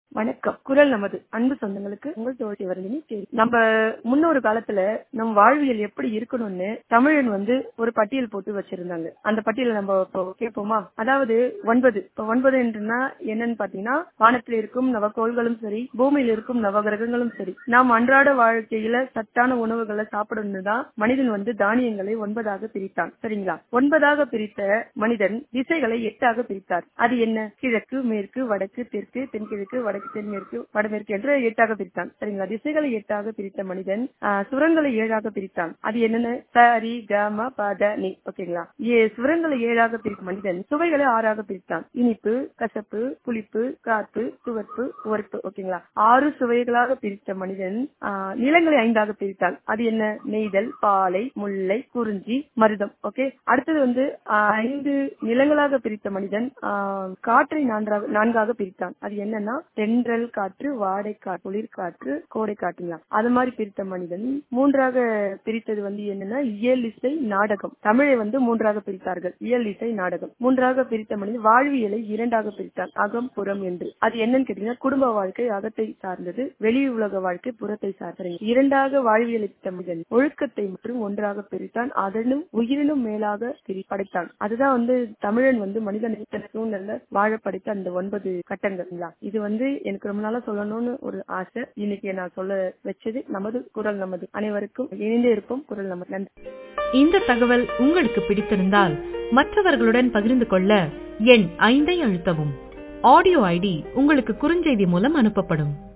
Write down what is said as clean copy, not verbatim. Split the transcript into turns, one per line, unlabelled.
வணக்கம். குரல் நமது அன்பு சொந்தங்களுக்கு உங்கள் தோழி வர்ணினி கேள்வி. நம்ம முன்னொரு காலத்துல நம் வாழ்வியல் எப்படி இருக்கணும்னு தமிழன் ஒரு பட்டியல் போட்டு வச்சிருந்தாங்க. அந்த பட்டியலை நம்ம இப்போ கேட்போமா? அதாவது 9. இப்போ 9 என்றுனா என்னன்னு பாத்தீங்கன்னா, வானத்தில் இருக்கும் நவகோள்களும் சரி, பூமியில் இருக்கும் நவகிரகங்களும் சரி, நாம் அன்றாட வாழ்க்கையில சத்தான உணவுகளை சாப்பிடணும்னு தான் மனிதன் தானியங்களை 9ஆக பிரித்தான். சரிங்களா? 9ஆக பிரித்த மனிதன் திசைகளை 8ஆக பிரித்தார். அது என்ன? கிழக்கு, மேற்கு, வடக்கு, தெற்கு, தென்கிழக்கு, வடக்கு, தென்மேற்கு, வடமேற்கு என்று 8ஆக பிரித்தான். சரிங்களா? திசைகளை 8ஆக பிரித்த மனிதன் சுரங்களை 7ஆக பிரித்தான். அது என்னென்ன? சரி, கம, பத, நி. ஓகேங்களா? சுரங்களை 7ஆக பிரித்த மனிதன் சுவைகளை 6ஆக பிரித்தான். இனிப்பு, கசப்பு, புளிப்பு, காப்பு, துவர்ப்பு, உவர்ப்பு. ஓகேங்களா? 6 சுவைகளாக பிரித்த மனிதன் நிலங்களை 5ஆக பிரித்தான். அது என்ன? நெய்தல், பாலை, முல்லை, குறிஞ்சி, மருதம். ஓகே. அடுத்தது 5 நிலங்களாக பிரித்த மனிதன் காற்றை 4ஆக பிரித்தான். அது என்னன்னா தென்றல் காற்று, வாடை காற்று, குளிர் காற்று, கோடை காற்றுங்களா? அது மாதிரி பிரித்த மனிதன் 3ஆக பிரித்தது என்னன்னா இயல், இசை, நாடகம். தமிழை 3ஆக பிரித்தார்கள். இயல், இசை, நாடகம். 3ஆக பிரித்த மனிதன் வாழ்வியலை 2ஆக பிரித்தான். அகம், புறம் என்று. அது என்னன்னு கேட்டீங்கன்னா, குடும்ப வாழ்க்கை அகத்தை சார்ந்தது, வெளி உலக வாழ்க்கை புறத்தை சார்ந்தது. 2ஆக வாழ்வியலை பிரித்த மனிதன் ஒழுக்கத்தை மற்றும் 1ஆக பிரித்தான். அதனும் உயிரினும் மேலாக படைத்தான். அதுதான் தமிழன் மனிதன் சூழ்நிலை வாழ படைத்த அந்த 9 கட்டங்கள். இது எனக்கு ரொம்ப நாளா சொல்லணும்னு ஒரு ஆசை. இன்னைக்கு நான் சொல்ல வச்சது நமது குரல் நமது. அனைவருக்கும் இணைந்தே இருப்போம். குரல் நமது. நன்றி.
இந்த தகவல் உங்களுக்கு பிடித்திருந்தால் மற்றவர்களுடன் பகிர்ந்து கொள்ள எண் 5 அழுத்தவும். ஆடியோ ஐடி உங்களுக்கு குறுஞ்செய்தி மூலம் அனுப்பப்படும்.